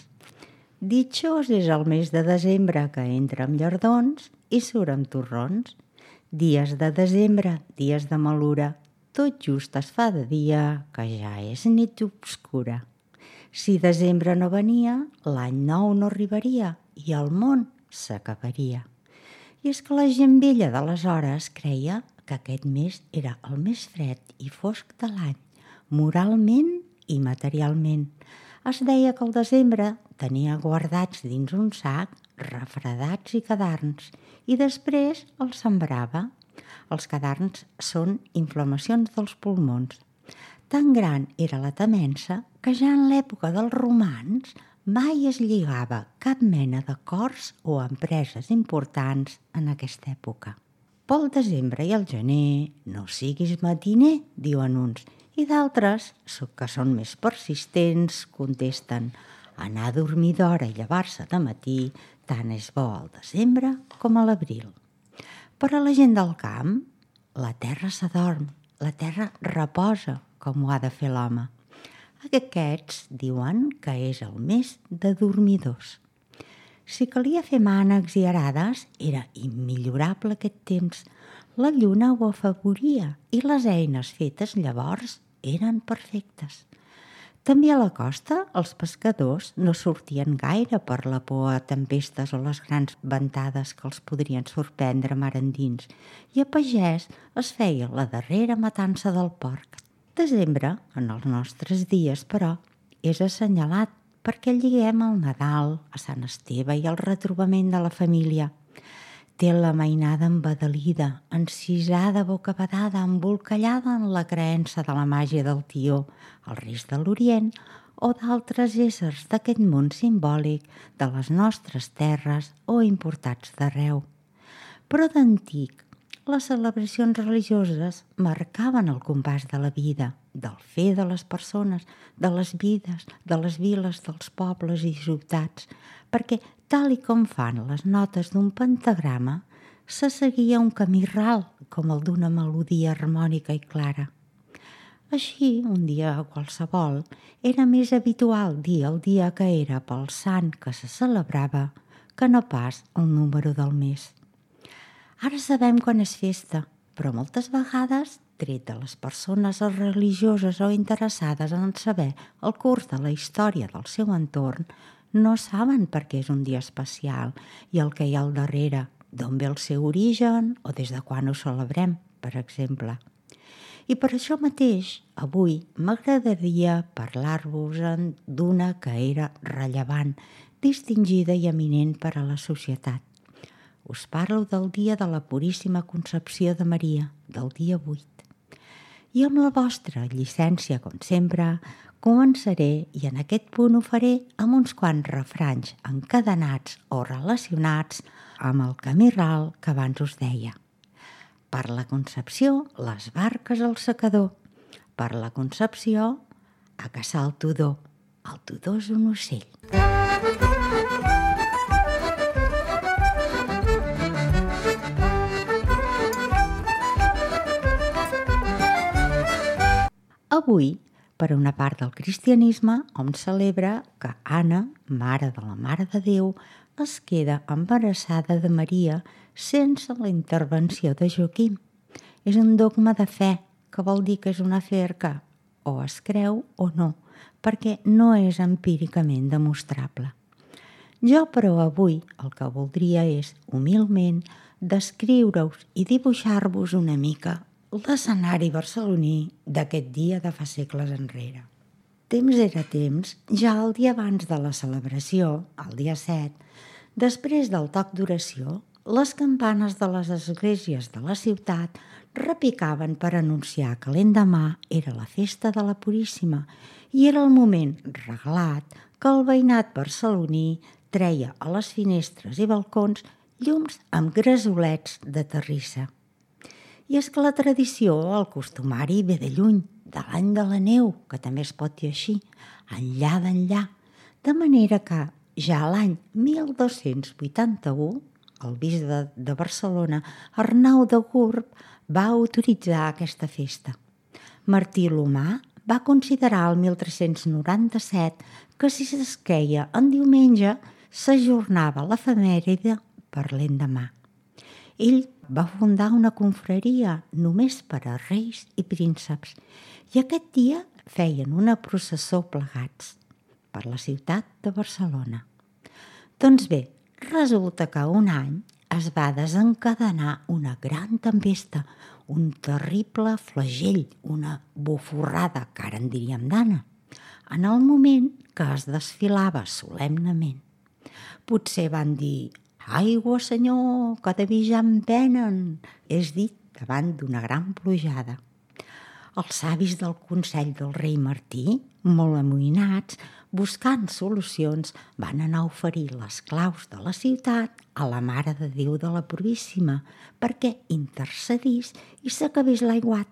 Ditxós és el mes de desembre que entra amb llardons i surt amb torrons. Dies de desembre, dies de malura, tot just es fa de dia que ja és nit obscura. Si desembre no venia, l'any nou no arribaria i el món s'acabaria. I és que la gent vella d'aleshores creia que aquest mes era el més fred i fosc de l'any, moralment i materialment. Es deia que el desembre tenia guardats dins un sac refredats i cadarns i després els sembrava. Els cadarns són inflamacions dels pulmons. Tan gran era la temença que ja en l'època dels romans mai es lligava cap mena d'acords o empreses importants en aquesta època. Pel desembre i el gener no siguis matiner, diuen uns, i d'altres, que són més persistents, contesten anar a dormir d'hora i llevar-se de matí tant és bo al desembre com a l'abril. Per a la gent del camp, la terra s'adorm, la terra reposa, com ho ha de fer l'home. Aquests diuen que és el mes de dormidors. Si calia fer mànecs i arades, era immillorable aquest temps. La lluna ho afavoria i les eines fetes llavors eren perfectes. També a la costa els pescadors no sortien gaire per la por a tempestes o les grans ventades que els podrien sorprendre mar endins, i a pagès es feia la darrera matança del porc. Desembre, en els nostres dies, però, és assenyalat perquè lliguem el Nadal, a Sant Esteve i el retrobament de la família. Té la mainada embadalida, encisada, bocabadada, embolcallada en la creença de la màgia del tió, els reis de l'Orient o d'altres éssers d'aquest món simbòlic de les nostres terres o importats d'arreu. Però d'antic, les celebracions religioses marcaven el compàs de la vida, del fer de les persones, de les vides, de les viles, dels pobles i ciutats, perquè, tal i com fan les notes d'un pentagrama, se seguia un camí ral, com el d'una melodia harmònica i clara. Així, un dia qualsevol, era més habitual dir el dia que era pel sant que se celebrava que no pas el número del mes. Ara sabem quan és festa, però moltes vegades, tret de les persones religioses o interessades en saber el curs de la història del seu entorn, no saben per què és un dia especial i el que hi ha al darrere, d'on ve el seu origen o des de quan ho celebrem, per exemple. I per això mateix, avui m'agradaria parlar-vos d'una que era rellevant, distingida i eminent per a la societat. Us parlo del dia de la Puríssima Concepció de Maria, del dia 8. I amb la vostra llicència, com sempre, començaré i en aquest punt ho faré amb uns quants refranys encadenats o relacionats amb el camí ral que abans us deia. Per la Concepció, les barques al secador. Per la Concepció, a caçar el tudó. El tudó és un ocell. Avui, per una part del cristianisme, hom celebra que Anna, mare de la Mare de Déu, es queda embarassada de Maria sense la intervenció de Joaquim. És un dogma de fe, que vol dir que és un afer que o es creu o no, perquè no és empíricament demostrable. Jo, però, avui el que voldria és, humilment, descriure-us i dibuixar-vos una mica l'escenari barceloní d'aquest dia de fa segles enrere. Temps era temps, ja el dia abans de la celebració, el dia 7, després del toc d'oració, les campanes de les esglésies de la ciutat repicaven per anunciar que l'endemà era la festa de la Puríssima i era el moment regalat que el veïnat barceloní treia a les finestres i balcons llums amb gresolets de terrissa. I és que la tradició, el costumari, ve de lluny, de l'any de la neu, que també es pot dir així, enllà d'enllà, de manera que ja l'any 1281, el bisbe de Barcelona, Arnau de Gurb, va autoritzar aquesta festa. Martí l'Humà va considerar el 1397 que si s'esqueia en diumenge s'ajornava l'efemèride per l'endemà. Ell va fundar una confraria només per a reis i prínceps i aquest dia feien una processó plegats per la ciutat de Barcelona. Doncs bé, resulta que un any es va desencadenar una gran tempesta, un terrible flagell, una buforrada, que ara en diríem d'Anna, en el moment que es desfilava solemnement. Potser van dir «Aigua, senyor, que de vi ja en venen», és dit davant d'una gran plujada. Els savis del Consell del rei Martí, molt amoïnats, buscant solucions, van anar a oferir les claus de la ciutat a la Mare de Déu de la Puríssima perquè intercedís i s'acabés l'aiguat.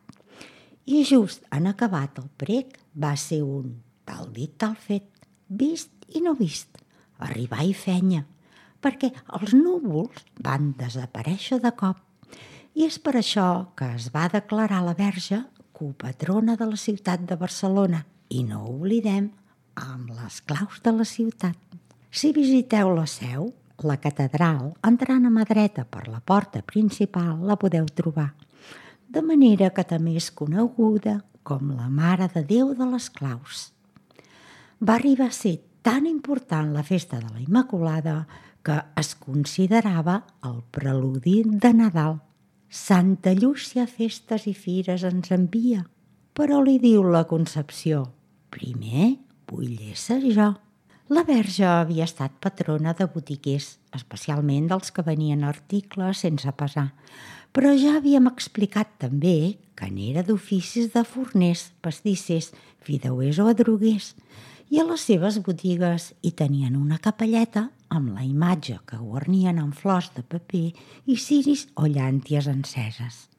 I just en acabat el prec va ser un tal dit tal fet, vist i no vist, arribar i fenya, perquè els núvols van desaparèixer de cop. I és per això que es va declarar la Verge copatrona de la ciutat de Barcelona i no ho oblidem, amb les claus de la ciutat. Si visiteu la Seu, la catedral, entrant a mà dreta per la porta principal, la podeu trobar, de manera que també és coneguda com la Mare de Déu de les Claus. Va arribar a ser tan important la festa de la Immaculada que es considerava el preludi de Nadal. Santa Llúcia festes i fires ens envia, però li diu la Concepció, primer vull ésser jo. La Verge havia estat patrona de botiguers, especialment dels que venien articles sense pesar, però ja havíem explicat també que n'era d'oficis de forners, pastissers, fideuers o adroguers, i a les seves botigues hi tenien una capelleta amb la imatge que guarnien amb flors de paper i ciris o llànties enceses.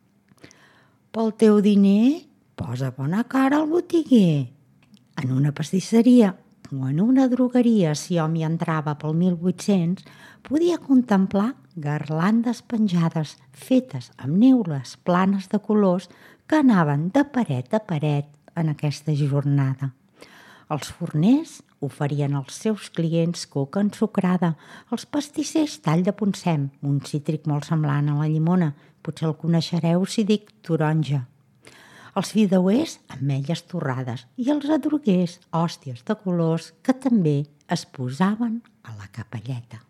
Pel teu diner, posa bona cara al botiguer. En una pastisseria o en una drogueria, si hom hi entrava pel 1800, podia contemplar garlandes penjades fetes amb neules planes de colors que anaven de paret a paret en aquesta jornada. Els forners oferien als seus clients coca ensucrada, els pastissers tall de poncem, un cítric molt semblant a la llimona, potser el coneixereu si dic taronja. Els fideuers, ametlles torrades, i els adroguers, hòsties de colors que també es posaven a la capelleta.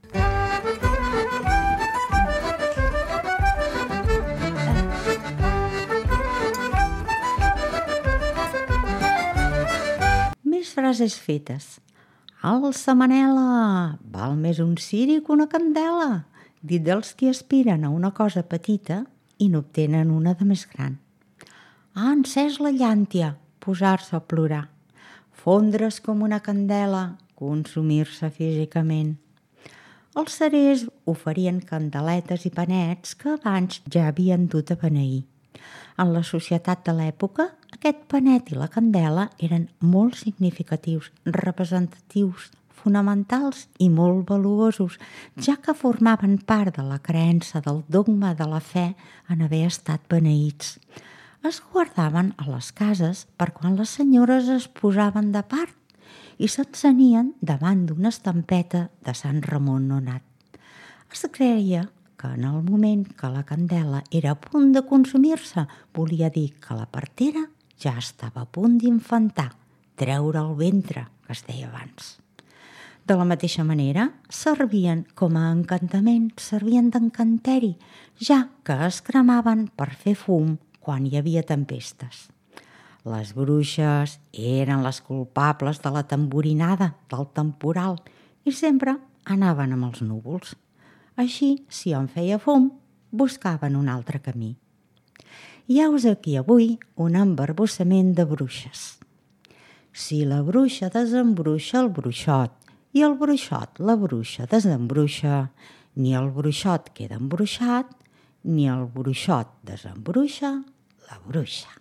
Més frases fetes. Alça, Manela, val més un ciri que una candela, dit dels qui aspiren a una cosa petita i n'obtenen una de més gran. Ha encès la llàntia, posar-se a plorar. Fondre's com una candela, consumir-se físicament. Els cerers oferien candeletes i panets que abans ja havien dut a beneir. En la societat de l'època, aquest panet i la candela eren molt significatius, representatius, fonamentals i molt valuosos, ja que formaven part de la creença del dogma de la fe en haver estat beneïts. es guardaven a les cases per quan les senyores es posaven de part i s'encenien davant d'una estampeta de Sant Ramon Nonat. Es creia que en el moment que la candela era a punt de consumir-se volia dir que la partera ja estava a punt d'infantar, treure el ventre, que es deia abans. De la mateixa manera, servien com a encantament, servien d'encanteri, ja que es cremaven per fer fum quan hi havia tempestes. Les bruixes eren les culpables de la tamborinada, del temporal, i sempre anaven amb els núvols. Així, si en feia fum, buscaven un altre camí. I heus aquí avui un embarbussament de bruixes. Si la bruixa desembruixa el bruixot i el bruixot la bruixa desembruixa, ni el bruixot queda embruixat, ni el bruixot desembruixa la bruixa.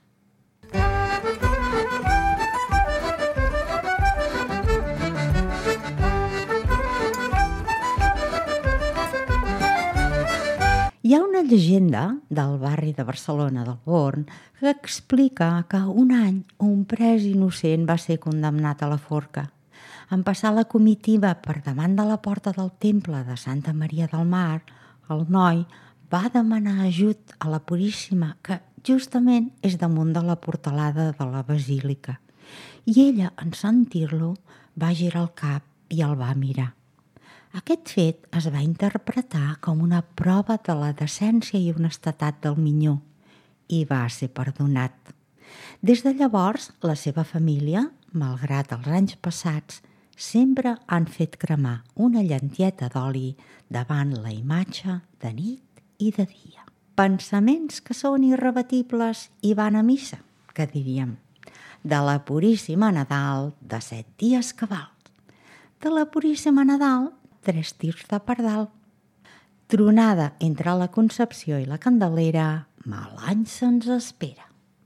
Hi ha una llegenda del barri de Barcelona, del Born, que explica que un any un pres innocent va ser condemnat a la forca. En passar la comitiva per davant de la porta del temple de Santa Maria del Mar, el noi va demanar ajut a la Puríssima, que justament és damunt de la portalada de la basílica. I ella, en sentir-lo, va girar el cap i el va mirar. Aquest fet es va interpretar com una prova de la decència i honestedat del minyó i va ser perdonat. Des de llavors, la seva família, malgrat els anys passats, sempre han fet cremar una llantieta d'oli davant la imatge de nit i de dia. Pensaments que són irrebatibles i van a missa, que diríem. De la Puríssima Nadal, de 7 dies cabals. De la Puríssima Nadal, 3 tirs de pardal. Tronada entre la Concepció i la Candelera, mal any se'ns espera.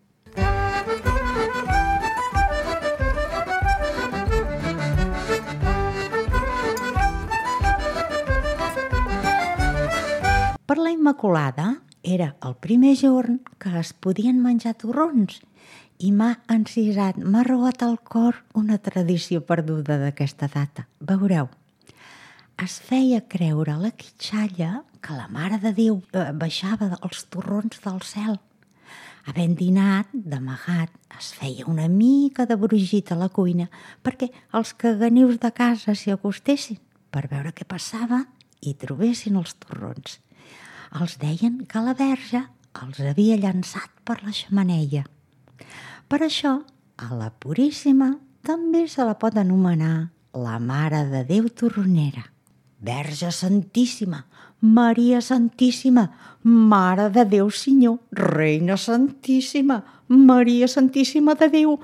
Per la Immaculada era el primer jorn que es podien menjar torrons i m'ha encisat, m'ha robat al cor una tradició perduda d'aquesta data. Veureu, es feia creure a la quitxalla que la Mare de Déu baixava els torrons del cel. Havent dinat, d'amagat, es feia una mica de brugit a la cuina perquè els caganius de casa s'hi acostessin per veure què passava i trobessin els torrons. Els deien que la Verge els havia llançat per la xemeneia. Per això, a la Puríssima també se la pot anomenar la Mare de Déu Torronera. Verge Santíssima, Maria Santíssima, Mare de Déu Senyor, Reina Santíssima, Maria Santíssima de Déu,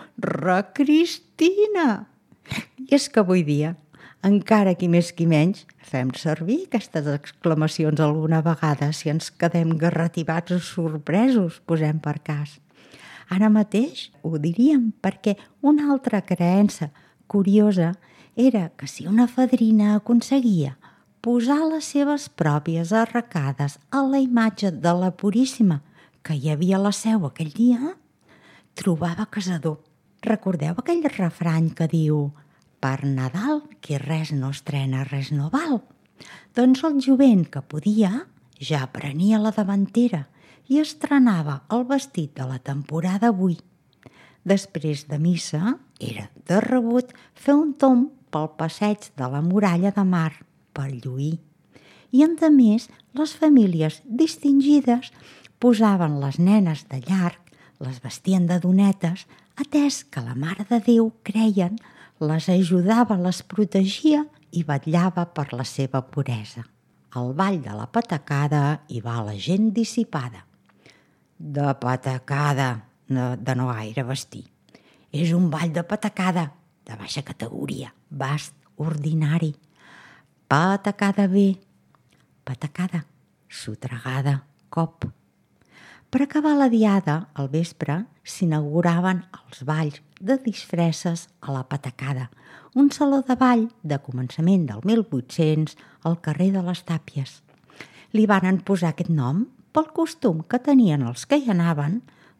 Recristina. I és que avui dia, encara qui més qui menys, fem servir aquestes exclamacions alguna vegada si ens quedem garrativats o sorpresos, posem per cas. Ara mateix ho diríem perquè una altra creença curiosa era que si una fadrina aconseguia posar les seves pròpies arracades a la imatge de la Puríssima que hi havia a la seu aquell dia, trobava casador. Recordeu aquell refrany que diu «Per Nadal, qui res no estrena, res no val». Doncs el jovent que podia ja prenia la davantera i estrenava el vestit de la temporada avui. Després de missa, era de rebut fer un tomb pel passeig de la muralla de Mar per lluir. I, a més, les famílies distingides posaven les nenes de llarg, les vestien de donetes, atès que la Mare de Déu, creien, les ajudava, les protegia i vetllava per la seva puresa. Al ball de la patacada hi va la gent dissipada. De patacada, de no gaire vestir. És un ball de patacada, de baixa categoria, bast, ordinari. Patacada bé, patacada, sotregada, cop. Per acabar la diada, al vespre, s'inauguraven els balls de disfresses a la patacada, un saló de ball de començament del 1800 al carrer de les Tàpies. Li varen posar aquest nom pel costum que tenien els que hi anaven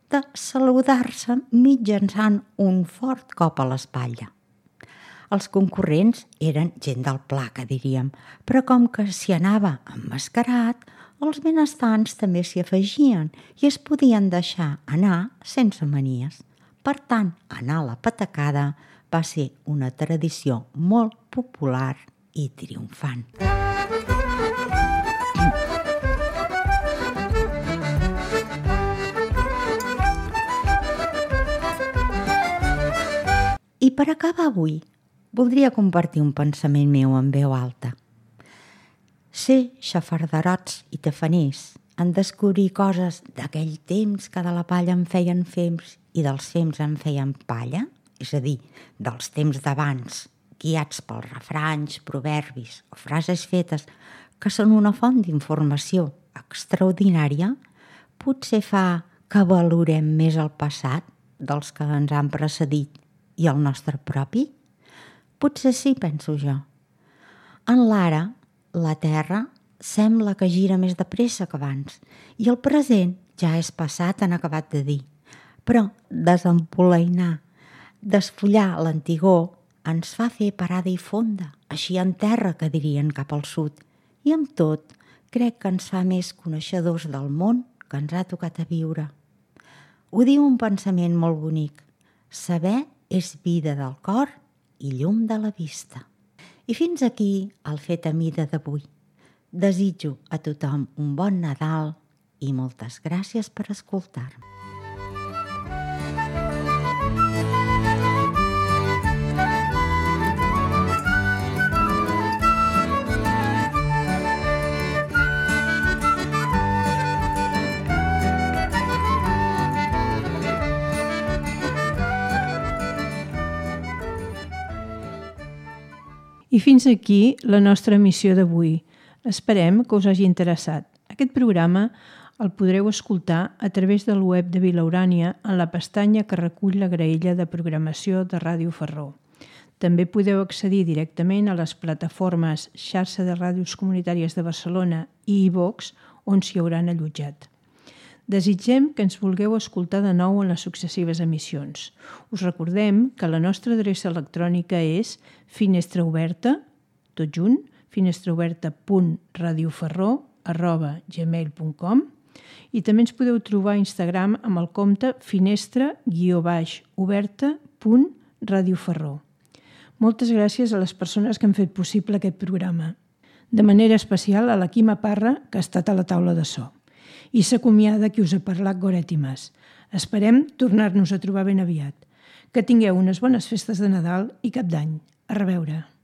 de saludar-se mitjançant un fort cop a l'espatlla. Els concurrents eren gent del pla, que diríem, però com que s'hi anava emmascarat, els benestants també s'hi afegien i es podien deixar anar sense manies. Per tant, anar a la patacada va ser una tradició molt popular i triomfant. I per acabar avui, voldria compartir un pensament meu en veu alta. Ser xafarderots i tafaners en descobrir coses d'aquell temps que de la palla en feien fems i dels fems en feien palla, és a dir, dels temps d'abans, guiats pels refranys, proverbis o frases fetes que són una font d'informació extraordinària, potser fa que valorem més el passat dels que ens han precedit i el nostre propi? Potser sí, penso jo. En l'ara, la Terra sembla que gira més de pressa que abans i el present ja és passat, han acabat de dir. Però desempolainar, desfollar l'antigor ens fa fer parada i fonda, així en terra, que dirien, cap al sud. I amb tot, crec que ens fa més coneixedors del món que ens ha tocat a viure. Ho diu un pensament molt bonic. Saber és vida del cor i llum de la vista. I fins aquí el Fet a Mida d'avui. Desitjo a tothom un bon Nadal i moltes gràcies per escoltar-me. I fins aquí la nostra emissió d'avui. Esperem que us hagi interessat. Aquest programa el podreu escoltar a través del web de Vila Urània en la pestanya que recull la graella de programació de Ràdio Ferró. També podeu accedir directament a les plataformes Xarxa de Ràdios Comunitàries de Barcelona i iVox, on s'hi hauran allotjat. Desitgem que ens vulgueu escoltar de nou en les successives emissions. Us recordem que la nostra adreça electrònica és finestraoberta, tot junt, finestraoberta.radioferró@gmail.com i també ens podeu trobar a Instagram amb el compte finestra-oberta.radioferró. Moltes gràcies a les persones que han fet possible aquest programa. De manera especial a la Quima Parra, que ha estat a la taula de so. I s'acomiada qui us ha parlat, Goretti Mas. Esperem tornar-nos a trobar ben aviat. Que tingueu unes bones festes de Nadal i Cap d'Any. A reveure.